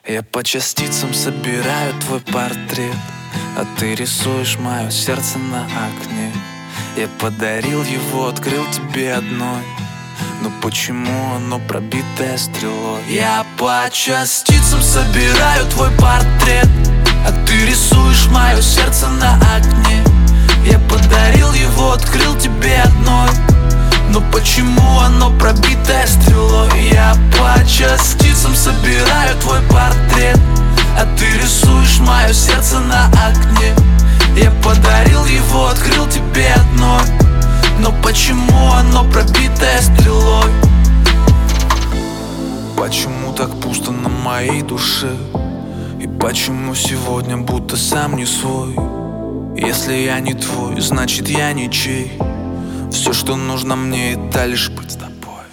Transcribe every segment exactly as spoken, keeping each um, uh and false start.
Я по частицам собираю твой портрет, а ты рисуешь мое сердце на окне. Я подарил его, открыл тебе одной, но почему оно пробитое стрелой? Я по частицам собираю твой портрет, а ты рисуешь мое сердце на окне. Я подарил его, открыл тебе одной, но почему оно пробитое стрелой? Я по частицам собираю твой портрет, а ты рисуешь мое сердце на окне. Я подарил его, открыл тебе одной, но почему оно пробитое стрелой? Почему так пусто на моей душе? И почему сегодня будто сам не свой? Если я не твой, значит я ничей. Все, что нужно мне, это лишь быть с тобой.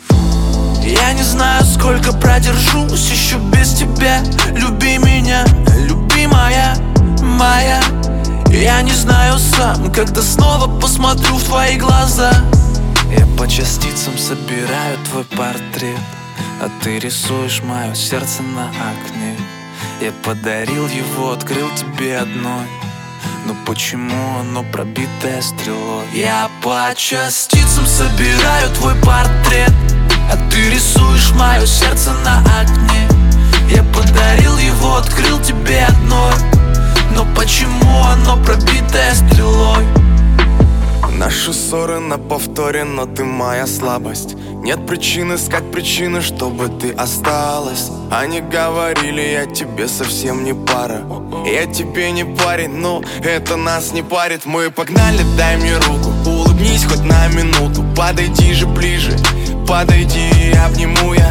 Я не знаю, сколько продержусь еще без тебя. Люби меня, любимая моя. Я не знаю сам, когда снова посмотрю в твои глаза. Я по частицам собираю твой портрет, а ты рисуешь мое сердце на окне. Я подарил его, открыл тебе одной, но почему оно пробитое стрелой? Я по частицам собираю твой портрет, а ты рисуешь мое сердце на окне. Я подарил его, открыл тебе одной, но почему оно пробитое стрелой? Наши ссоры на повторе, но ты моя слабость. Нет причин искать причины, чтобы ты осталась. Они говорили, я тебе совсем не пара. Я тебе не парень, но это нас не парит. Мы погнали, дай мне руку, улыбнись хоть на минуту. Подойди же ближе, подойди и обниму я.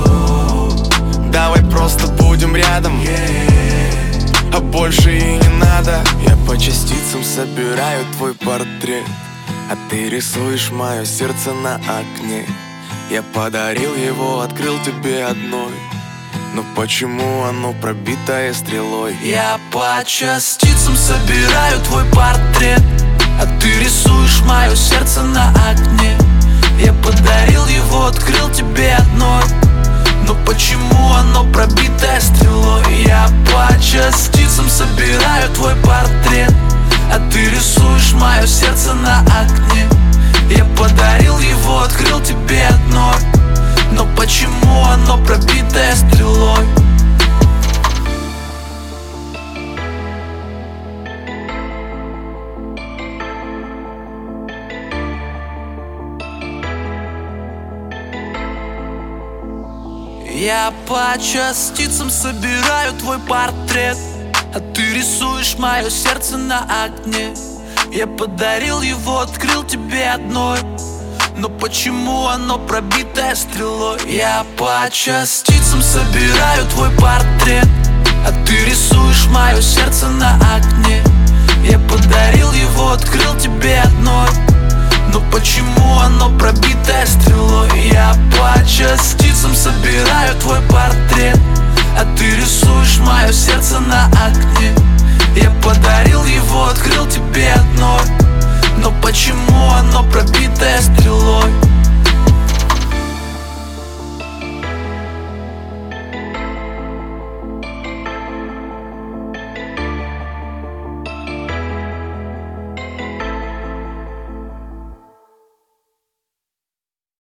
Давай просто будем рядом, а больше и не надо. Я по частицам собираю твой портрет, а ты рисуешь мое сердце на окне. Я подарил его, открыл тебе одной, но почему оно пробитое стрелой? Я по частицам собираю твой портрет, а ты рисуешь мое сердце на окне. Я подарил его, открыл тебе одной, но почему оно пробитое стрелой? Я по частицам собираю твой портрет, а ты рисуешь мое сердце на окне. Я подарил его, открыл тебе одной, но почему оно пробитое стрелой? Я по частицам собираю твой портрет, а ты рисуешь мое сердце на окне. Я подарил его, открыл тебе одной, но почему оно пробитое стрелой? Я по частицам собираю твой портрет, а ты рисуешь мое сердце на окне. Я подарил его, открыл тебе одной, но почему оно пробитое стрелой? Я по частицам собираю твой портрет, а ты рисуешь мое сердце на окне.